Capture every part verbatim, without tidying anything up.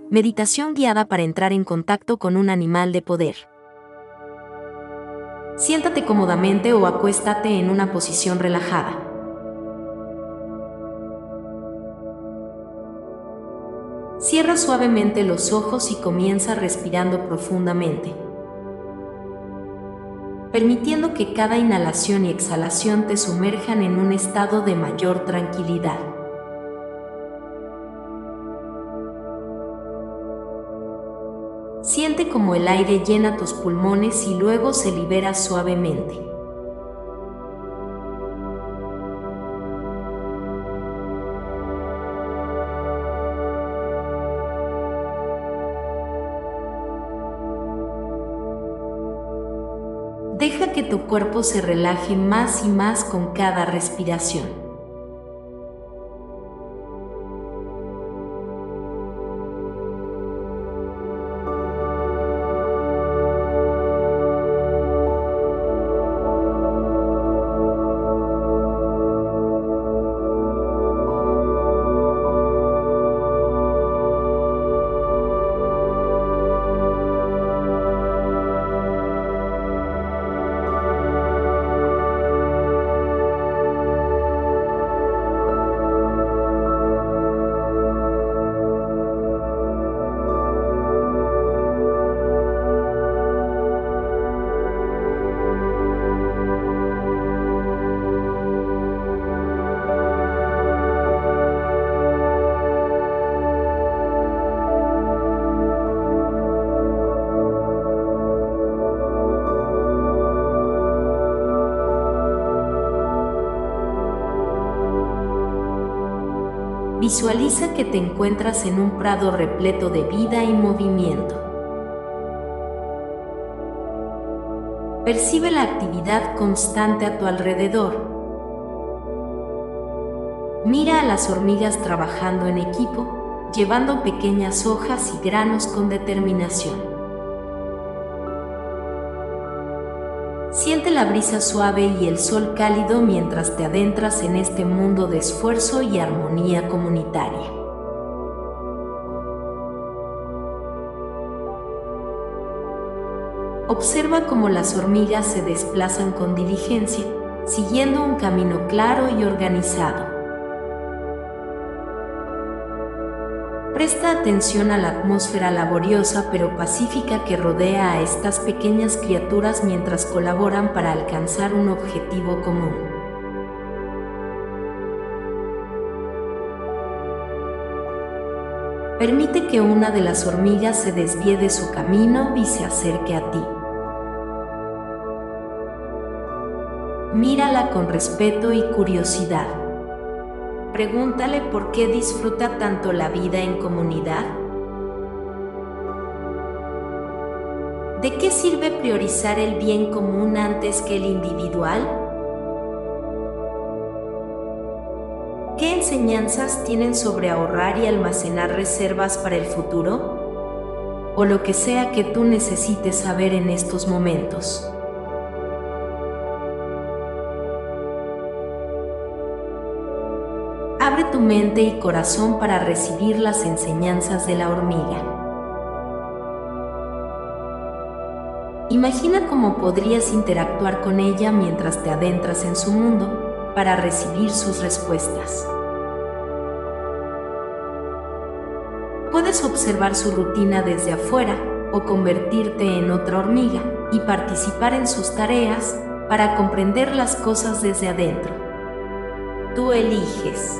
Meditación guiada para entrar en contacto con un animal de poder. Siéntate cómodamente o acuéstate en una posición relajada. Cierra suavemente los ojos y comienza respirando profundamente, permitiendo que cada inhalación y exhalación te sumerjan en un estado de mayor tranquilidad. Siente cómo el aire llena tus pulmones y luego se libera suavemente. Deja que tu cuerpo se relaje más y más con cada respiración. Visualiza que te encuentras en un prado repleto de vida y movimiento. Percibe la actividad constante a tu alrededor. Mira a las hormigas trabajando en equipo, llevando pequeñas hojas y granos con determinación. Siente la brisa suave y el sol cálido mientras te adentras en este mundo de esfuerzo y armonía comunitaria. Observa cómo las hormigas se desplazan con diligencia, siguiendo un camino claro y organizado. Presta atención a la atmósfera laboriosa pero pacífica que rodea a estas pequeñas criaturas mientras colaboran para alcanzar un objetivo común. Permite que una de las hormigas se desvíe de su camino y se acerque a ti. Mírala con respeto y curiosidad. Pregúntale por qué disfruta tanto la vida en comunidad. ¿De qué sirve priorizar el bien común antes que el individual? ¿Qué enseñanzas tienen sobre ahorrar y almacenar reservas para el futuro? O lo que sea que tú necesites saber en estos momentos. Abre tu mente y corazón para recibir las enseñanzas de la hormiga. Imagina cómo podrías interactuar con ella mientras te adentras en su mundo para recibir sus respuestas. Puedes observar su rutina desde afuera o convertirte en otra hormiga y participar en sus tareas para comprender las cosas desde adentro. Tú eliges.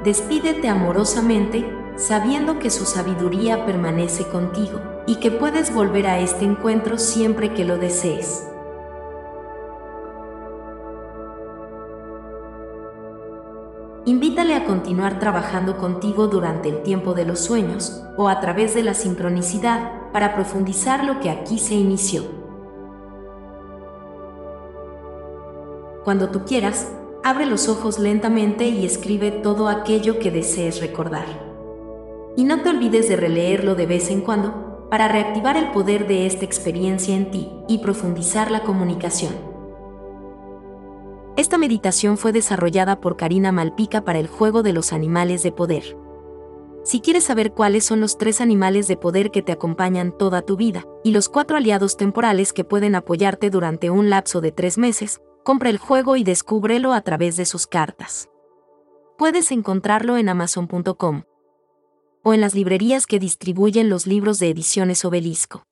Despídete amorosamente, sabiendo que su sabiduría permanece contigo y que puedes volver a este encuentro siempre que lo desees. Invítale a continuar trabajando contigo durante el tiempo de los sueños o a través de la sincronicidad para profundizar lo que aquí se inició. Cuando tú quieras, abre los ojos lentamente y escribe todo aquello que desees recordar. Y no te olvides de releerlo de vez en cuando para reactivar el poder de esta experiencia en ti y profundizar la comunicación. Esta meditación fue desarrollada por Karina Malpica para el juego de los animales de poder. Si quieres saber cuáles son los tres animales de poder que te acompañan toda tu vida y los cuatro aliados temporales que pueden apoyarte durante un lapso de tres meses, compra el juego y descúbrelo a través de sus cartas. Puedes encontrarlo en amazon punto com o en las librerías que distribuyen los libros de Ediciones Obelisco.